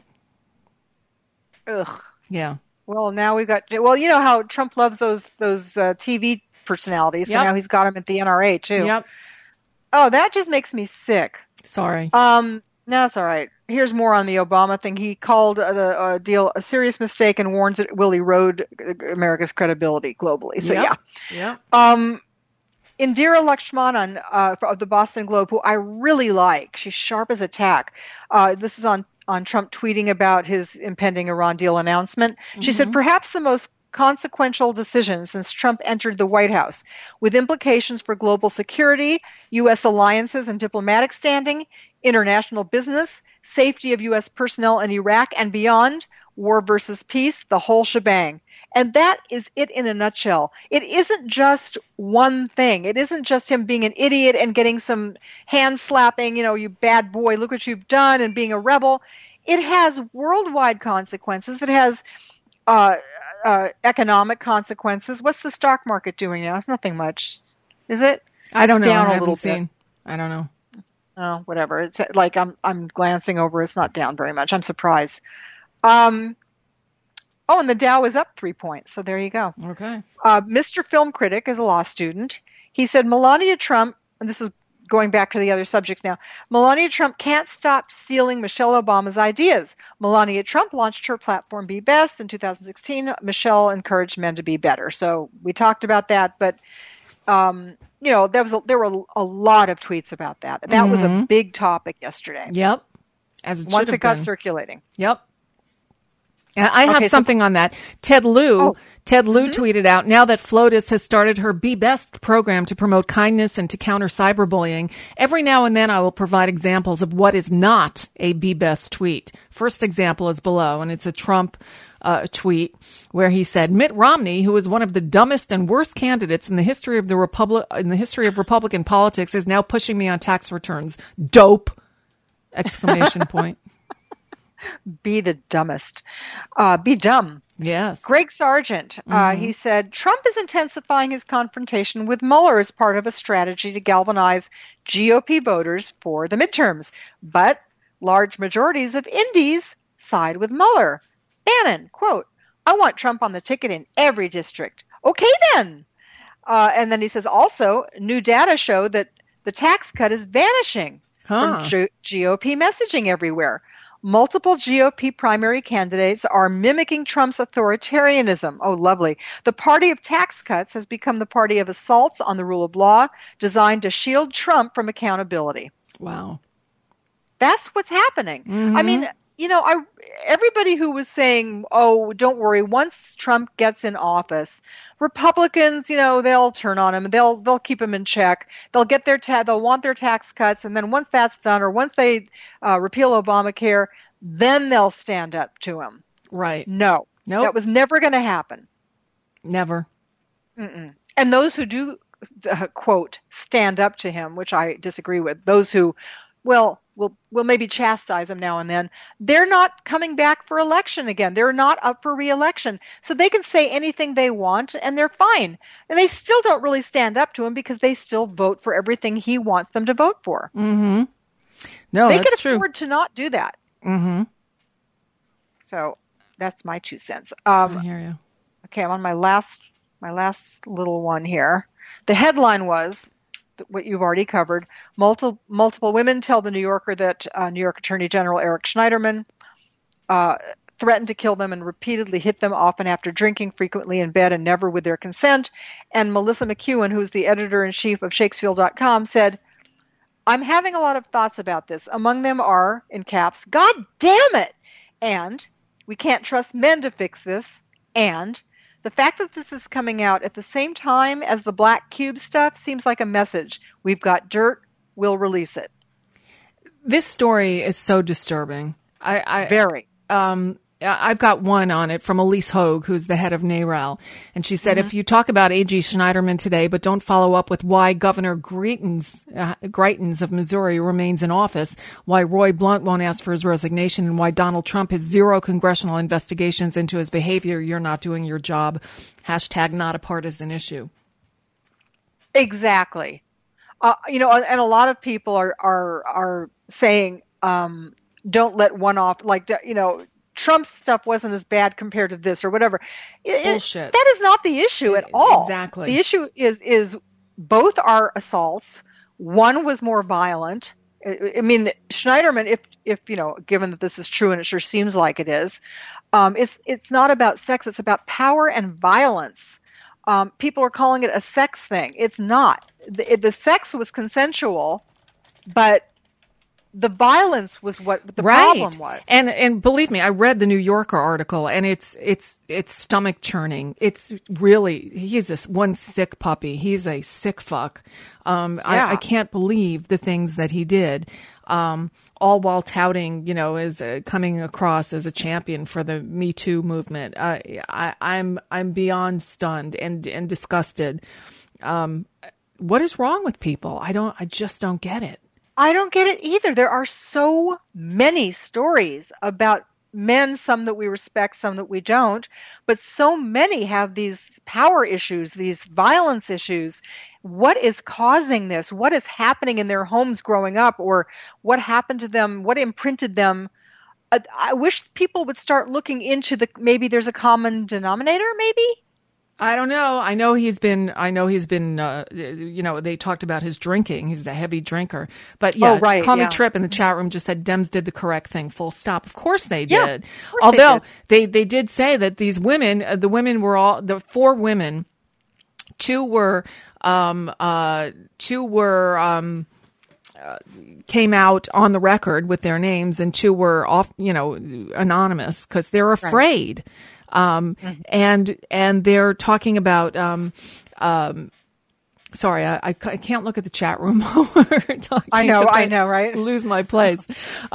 Ugh. Yeah. Well, now we've got, you know how Trump loves those TV personalities, so now he's got them at the NRA too. Yep. Oh, that just makes me sick. Sorry. No, it's all right. Here's more on the Obama thing. He called the deal a serious mistake and warns it will erode America's credibility globally. So, yeah. Indira Lakshmanan of the Boston Globe, who I really like. She's sharp as a tack. This is on Trump tweeting about his impending Iran deal announcement. She said, perhaps the most consequential decision since Trump entered the White House, with implications for global security, U.S. alliances and diplomatic standing, international business, safety of U.S. personnel in Iraq and beyond, war versus peace, the whole shebang. And that is it in a nutshell. It isn't just one thing. It isn't just him being an idiot and getting some hand slapping, you bad boy, look what you've done, and being a rebel. It has worldwide consequences. It has economic consequences. What's the stock market doing now? It's nothing much. Is it? I don't know. Down I a little haven't seen. bit. I don't know. Oh, whatever. It's like I'm glancing over. It's not down very much. I'm surprised. And the Dow is up 3 points. So there you go. Okay. Mr. Film Critic is a law student. He said Melania Trump, and this is going back to the other subjects now, Melania Trump can't stop stealing Michelle Obama's ideas. Melania Trump launched her platform Be Best in 2016. Michelle encouraged men to be better. So we talked about that, but there were a lot of tweets about that. That was a big topic yesterday. Yep. As it once should it got been. Circulating. Yep. And I have something on that. Ted Lieu tweeted out, now that FLOTUS has started her Be Best program to promote kindness and to counter cyberbullying, every now and then I will provide examples of what is not a Be Best tweet. First example is below, and it's a Trump tweet where he said, Mitt Romney, who is one of the dumbest and worst candidates in the history of Republican politics, is now pushing me on tax returns. Dope! Exclamation point. Be the dumbest. Be dumb. Yes. Greg Sargent, he said, Trump is intensifying his confrontation with Mueller as part of a strategy to galvanize GOP voters for the midterms. But large majorities of Indies side with Mueller. Bannon, quote, I want Trump on the ticket in every district. Okay, then. And then he says, also, new data show that the tax cut is vanishing from GOP messaging everywhere. Multiple GOP primary candidates are mimicking Trump's authoritarianism. Oh, lovely. The party of tax cuts has become the party of assaults on the rule of law, designed to shield Trump from accountability. Wow. That's what's happening. I mean, everybody who was saying, oh, don't worry, once Trump gets in office, Republicans, they'll turn on him. They'll keep him in check. They'll get they'll want their tax cuts. And then once that's done, or once they repeal Obamacare, then they'll stand up to him. Right. No. Nope. That was never going to happen. Never. Mm-mm. And those who do, quote, stand up to him, which I disagree with, those who, we'll maybe chastise him now and then, they're not coming back for election again. They're not up for re-election. So they can say anything they want and they're fine. And they still don't really stand up to him because they still vote for everything he wants them to vote for. Mm-hmm. No, they that's can afford to not do that. Mm-hmm. So that's my 2 cents. I hear you. Okay, I'm on my last little one here. The headline was what you've already covered. Multiple women tell the New Yorker that New York Attorney General Eric Schneiderman threatened to kill them and repeatedly hit them, often after drinking, frequently in bed, and never with their consent. And Melissa McEwen, who's the editor-in-chief of Shakespeare.com, said, I'm having a lot of thoughts about this. Among them are, in caps, God damn it! And we can't trust men to fix this. And the fact that this is coming out at the same time as the Black Cube stuff seems like a message. We've got dirt. We'll release it. This story is so disturbing. Very. I've got one on it from Elise Hogue, who's the head of NARAL. And she said, if you talk about A.G. Schneiderman today, but don't follow up with why Governor Greitens of Missouri remains in office, why Roy Blunt won't ask for his resignation, and why Donald Trump has 0 congressional investigations into his behavior, you're not doing your job. # not a partisan issue. Exactly. And a lot of people are saying, don't let one off, Trump's stuff wasn't as bad compared to this or whatever. Bullshit. That is not the issue at all. Exactly. The issue is both are assaults. One was more violent. I mean, Schneiderman, if given that this is true, and it sure seems like it is, it's not about sex. It's about power and violence. People are calling it a sex thing. It's not. The sex was consensual, but the violence was what the problem was. And believe me, I read the New Yorker article, and it's stomach churning. It's really, he's this one sick puppy. He's a sick fuck. I can't believe the things that he did. All while touting, as coming across as a champion for the Me Too movement. I'm beyond stunned and disgusted. What is wrong with people? I just don't get it. I don't get it either. There are so many stories about men, some that we respect, some that we don't, but so many have these power issues, these violence issues. What is causing this? What is happening in their homes growing up, or what happened to them? What imprinted them? I wish people would start looking into maybe there's a common denominator, maybe? I don't know. I know he's been, they talked about his drinking. He's a heavy drinker. But yeah, Call Me Trip in the chat room just said Dems did the correct thing, full stop. Of course they did. Although they did say that these women, the women were all, the 4 women, 2 were came out on the record with their names, and 2 were off, anonymous because they're afraid. And they're talking about, sorry, I can't look at the chat room while we're talking. I know, right? Lose my place.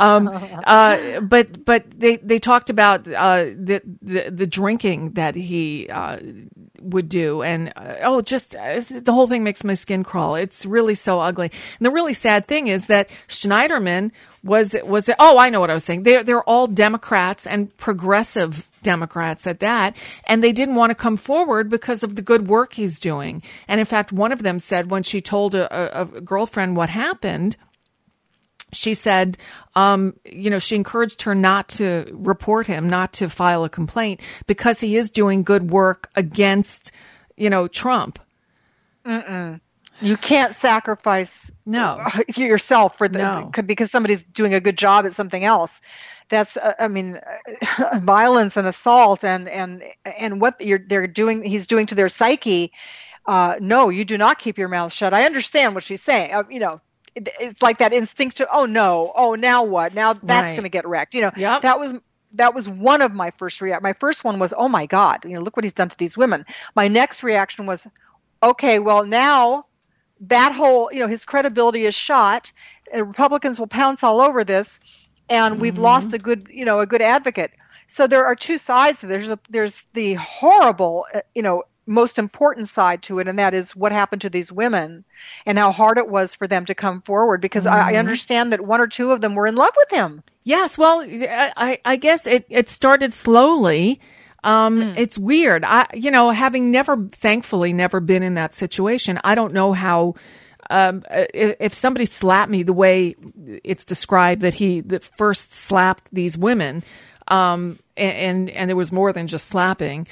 But they talked about, the drinking that he, would do. And, the whole thing makes my skin crawl. It's really so ugly. And the really sad thing is that Schneiderman I know what I was saying. They're all Democrats and progressive Democrats at that, and they didn't want to come forward because of the good work he's doing. And in fact, one of them said when she told a girlfriend what happened, she said, she encouraged her not to report him, not to file a complaint, because he is doing good work against, Trump. Mm-mm. You can't sacrifice yourself because somebody's doing a good job at something else. That's, violence and assault and what he's doing to their psyche. No, you do not keep your mouth shut. I understand what she's saying. It's like that instinct to, now what? Now that's going to get wrecked. That was one of my first reactions. My first one was, oh my God, look what he's done to these women. My next reaction was, okay, well now that whole, his credibility is shot. Republicans will pounce all over this, and we've lost a good advocate. So there are 2 sides to this. There's the horrible, most important side to it, and that is what happened to these women and how hard it was for them to come forward, because I understand that 1 or 2 of them were in love with him. Yes, well, I guess it started slowly. It's weird. Having thankfully never been in that situation, I don't know how if somebody slapped me the way it's described that he first slapped these women, and it was more than just slapping,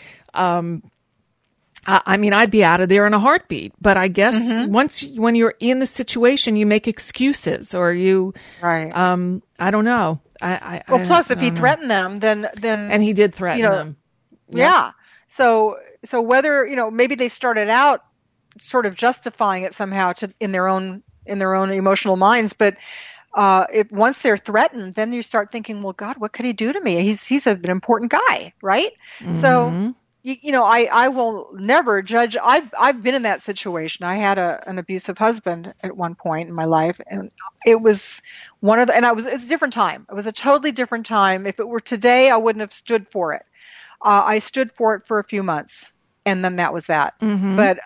I mean, I'd be out of there in a heartbeat. But I guess when you're in the situation, you make excuses, or you, right? I don't know. Plus, if he threatened them, then and he did threaten them. Yeah. So whether maybe they started out sort of justifying it somehow in their own emotional minds, but once they're threatened, then you start thinking, well, God, what could he do to me? He's an important guy, right? So. I will never judge. I've been in that situation. I had an abusive husband at one point in my life, and it was it's a different time. It was a totally different time. If it were today, I wouldn't have stood for it. I stood for it for a few months, and then that was that. But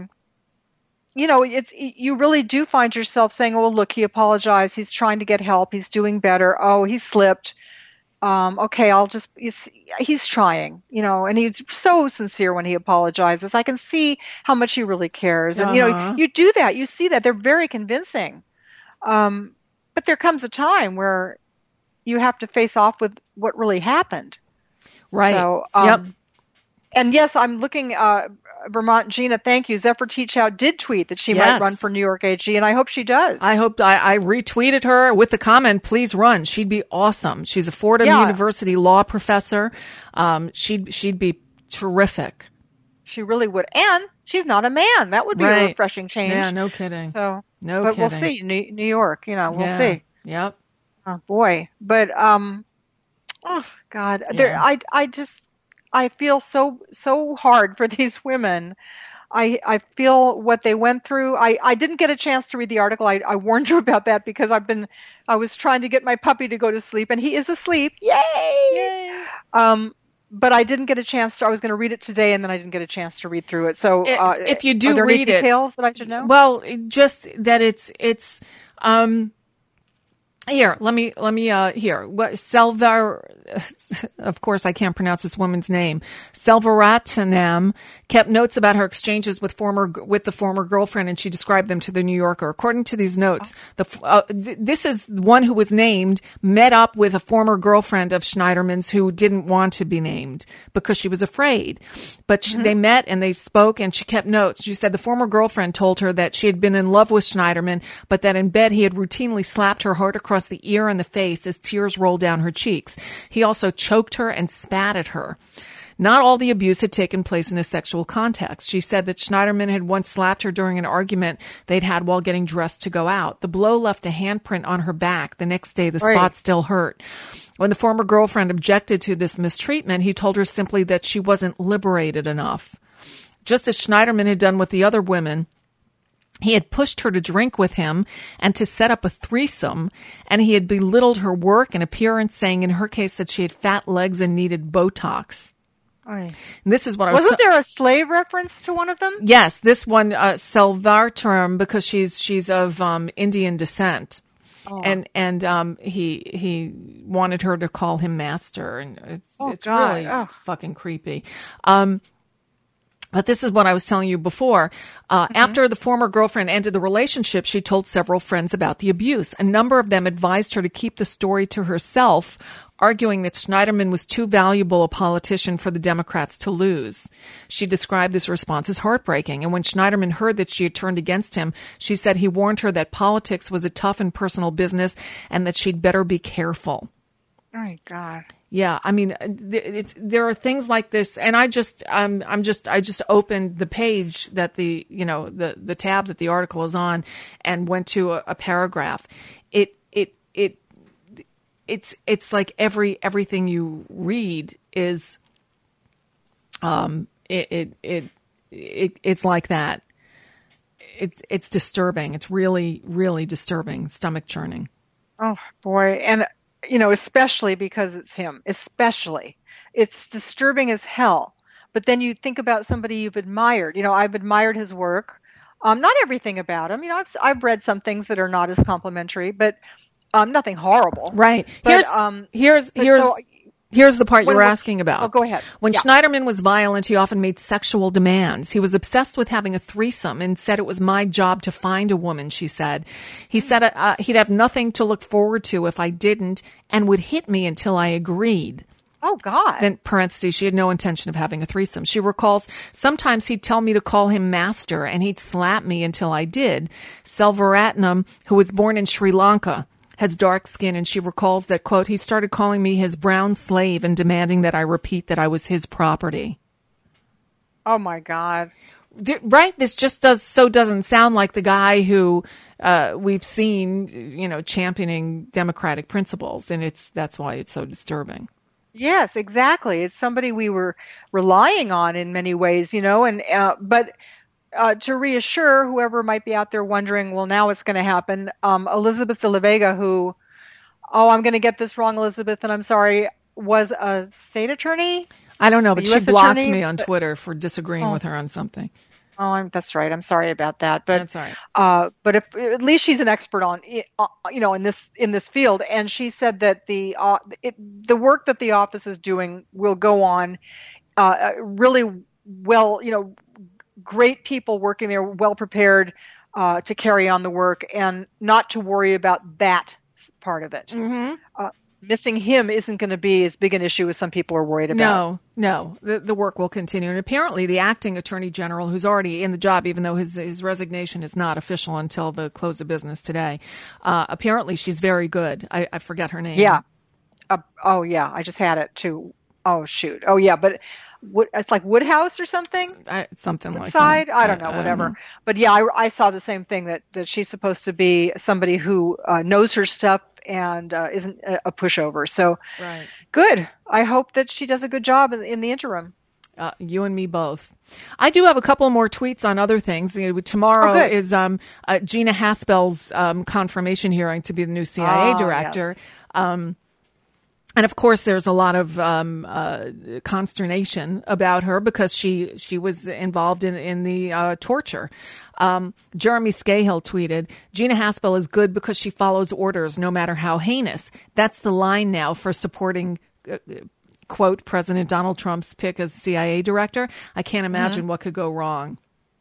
you really do find yourself saying, "Oh, look, he apologized. He's trying to get help. He's doing better. Oh, he slipped. Okay, he's trying, and he's so sincere when he apologizes. I can see how much he really cares. And, you do that. You see that. They're very convincing. But there comes a time where you have to face off with what really happened. Right. So, and yes, I'm looking, Vermont Gina, thank you. Zephyr Teachout did tweet that she might run for New York AG, and I hope she does. I retweeted her with the comment, please run. She'd be awesome. She's a Fordham University law professor. She'd be terrific. She really would. And she's not a man. That would be a refreshing change. Yeah, no kidding. But we'll see. New York, we'll see. Yep. Oh, boy. But, oh, God. Yeah. I feel so hard for these women. I feel what they went through. I didn't get a chance to read the article. I warned you about that because I was trying to get my puppy to go to sleep, and he is asleep. Yay! But I didn't get a chance to. I was going to read it today, and then I didn't get a chance to read through it. So if you do are there read any details that I should know? Well, just that it's here, let me here. What of course I can't pronounce this woman's name. Selvaratnam kept notes about her exchanges with the former girlfriend, and she described them to the New Yorker. According to these notes, this is one who was named, met up with a former girlfriend of Schneiderman's who didn't want to be named because she was afraid. But they met and they spoke, and she kept notes. She said the former girlfriend told her that she had been in love with Schneiderman, but that in bed he had routinely slapped her hard across the ear and the face as tears rolled down her cheeks. He also choked her and spat at her. Not all the abuse had taken place in a sexual context. She said that Schneiderman had once slapped her during an argument they'd had while getting dressed to go out. The blow left a handprint on her back. The next day, the spot still hurt. When the former girlfriend objected to this mistreatment, he told her simply that she wasn't liberated enough. Just as Schneiderman had done with the other women, he had pushed her to drink with him and to set up a threesome, and he had belittled her work and appearance, saying in her case that she had fat legs and needed Botox. Right. And this is what Wasn't there a slave reference to one of them? Yes, this one, Selvartram, because she's of Indian descent. Oh. And he wanted her to call him master, and it's really fucking creepy. But this is what I was telling you before. After the former girlfriend ended the relationship, she told several friends about the abuse. A number of them advised her to keep the story to herself, arguing that Schneiderman was too valuable a politician for the Democrats to lose. She described this response as heartbreaking. And when Schneiderman heard that she had turned against him, she said he warned her that politics was a tough and personal business and that she'd better be careful. Oh, my God. Yeah, I mean, there are things like this, and I just opened the page that the tab that the article is on, and went to a paragraph. It's like everything you read is, it's like that. It's disturbing. It's really, really disturbing, stomach churning. Oh boy, and. Especially because it's him, especially. It's disturbing as hell. But then you think about somebody you've admired. I've admired his work. Not everything about him. I've read some things that are not as complimentary, but nothing horrible. Right. But, Here's the part you were asking about. Oh, go ahead. When Schneiderman was violent, he often made sexual demands. He was obsessed with having a threesome and said it was my job to find a woman, she said. He said he'd have nothing to look forward to if I didn't and would hit me until I agreed. Oh, God. Then, parentheses, she had no intention of having a threesome. She recalls, sometimes he'd tell me to call him master, and he'd slap me until I did. Selvaratnam, who was born in Sri Lanka, has dark skin, and she recalls that, quote, he started calling me his brown slave and demanding that I repeat that I was his property. Oh, my God. Right? This just doesn't sound like the guy who we've seen, championing democratic principles, and that's why it's so disturbing. Yes, exactly. It's somebody we were relying on in many ways, but to reassure whoever might be out there wondering, well, now what's going to happen, Elizabeth de la Vega, who, I'm going to get this wrong, Elizabeth, and I'm sorry, was a state attorney? I don't know, but she blocked me on Twitter for disagreeing with her on something. Oh, that's right. I'm sorry about that, but that's all right. But if at least she's an expert on, in this field, and she said that the work that the office is doing will go on really well. Great people working there, well prepared to carry on the work, and not to worry about that part of it. Mm-hmm. Missing him isn't going to be as big an issue as some people are worried about. No. The work will continue. And apparently the acting attorney general, who's already in the job, even though his resignation is not official until the close of business today, apparently she's very good. I forget her name. Yeah. I just had it too. Oh, shoot. Oh, yeah. But it's like Woodhouse or something? Something like that. I don't know, I whatever. don't know. But yeah, I saw the same thing, that she's supposed to be somebody who knows her stuff and isn't a pushover. So right. Good. I hope that she does a good job in the interim. You and me both. I do have a couple more tweets on other things. Tomorrow is Gina Haspel's confirmation hearing to be the new CIA director. Yes. And of course, there's a lot of consternation about her because she was involved in the torture. Jeremy Scahill tweeted, Gina Haspel is good because she follows orders no matter how heinous. That's the line now for supporting, quote, President Donald Trump's pick as CIA director. I can't imagine what could go wrong.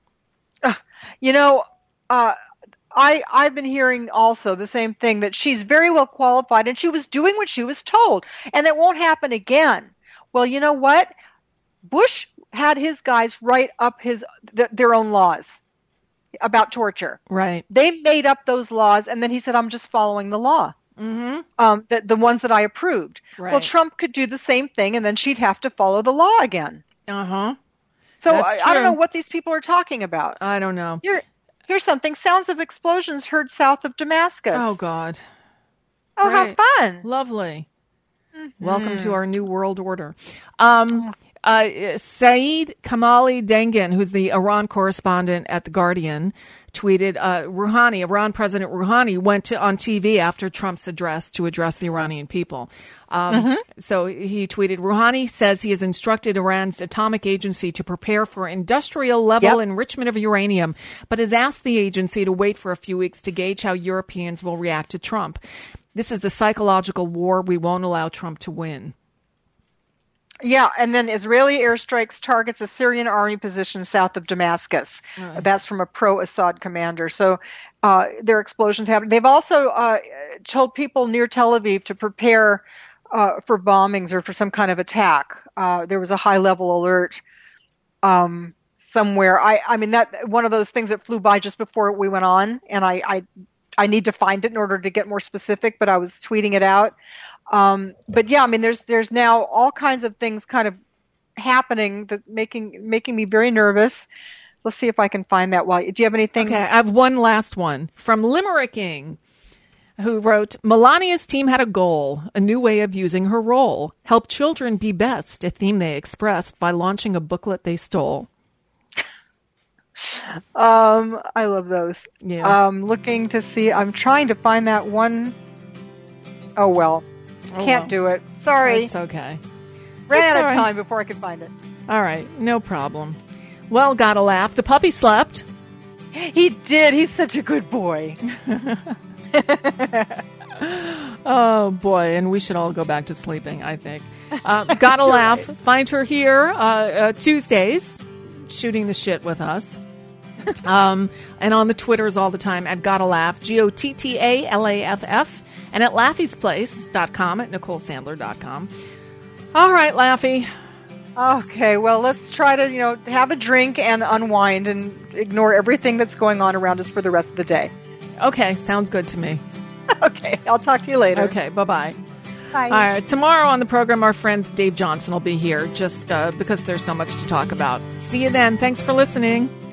I've been hearing also the same thing, that she's very well qualified and she was doing what she was told, and it won't happen again. Well, you know what? Bush had his guys write up their own laws about torture. Right. They made up those laws, and then he said, I'm just following the law. Mm-hmm. The ones that I approved. Right. Well, Trump could do the same thing, and then she'd have to follow the law again. Uh-huh. So I don't know what these people are talking about. I don't know. Here's something. Sounds of explosions heard south of Damascus. Oh, God. Oh, Great. how fun. Lovely. Mm-hmm. Welcome to our new world order. Saeed Kamali Dengan, who's the Iran correspondent at The Guardian, tweeted, Iran President Rouhani went on TV after Trump's address to address the Iranian people. So he tweeted, Rouhani says he has instructed Iran's atomic agency to prepare for industrial level enrichment of uranium, but has asked the agency to wait for a few weeks to gauge how Europeans will react to Trump. This is a psychological war we won't allow Trump to win. Yeah, and then Israeli airstrikes targets a Syrian army position south of Damascus. That's from a pro-Assad commander. So there are explosions happening. They've also told people near Tel Aviv to prepare for bombings or for some kind of attack. There was a high-level alert somewhere. I mean, that one of those things that flew by just before we went on, and I need to find it in order to get more specific, but I was tweeting it out. But yeah, I mean, there's now all kinds of things kind of happening that making me very nervous. Let's see if I can find that. Do you have anything? Okay, I have one last one from Limericking, who wrote, Melania's team had a goal, a new way of using her role. Help children be best, a theme they expressed by launching a booklet they stole. I love those. Yeah. Looking to see, I'm trying to find that one. Oh, well. Can't do it. Sorry. It's okay. Ran out of time before I could find it. All right. No problem. Well, gotta laugh. The puppy slept. He did. He's such a good boy. Oh, boy. And we should all go back to sleeping, I think. Gotta laugh. Find her here Tuesdays, shooting the shit with us. And on the Twitters all the time at Gotta Laugh, GOTTALAFF, and at Laffy'sPlace.com, at NicoleSandler.com. All right, Laffy. Okay, well, let's try to, have a drink and unwind and ignore everything that's going on around us for the rest of the day. Okay, sounds good to me. Okay, I'll talk to you later. Okay, bye-bye. Bye. All right, tomorrow on the program, our friend Dave Johnson will be here just because there's so much to talk about. See you then. Thanks for listening.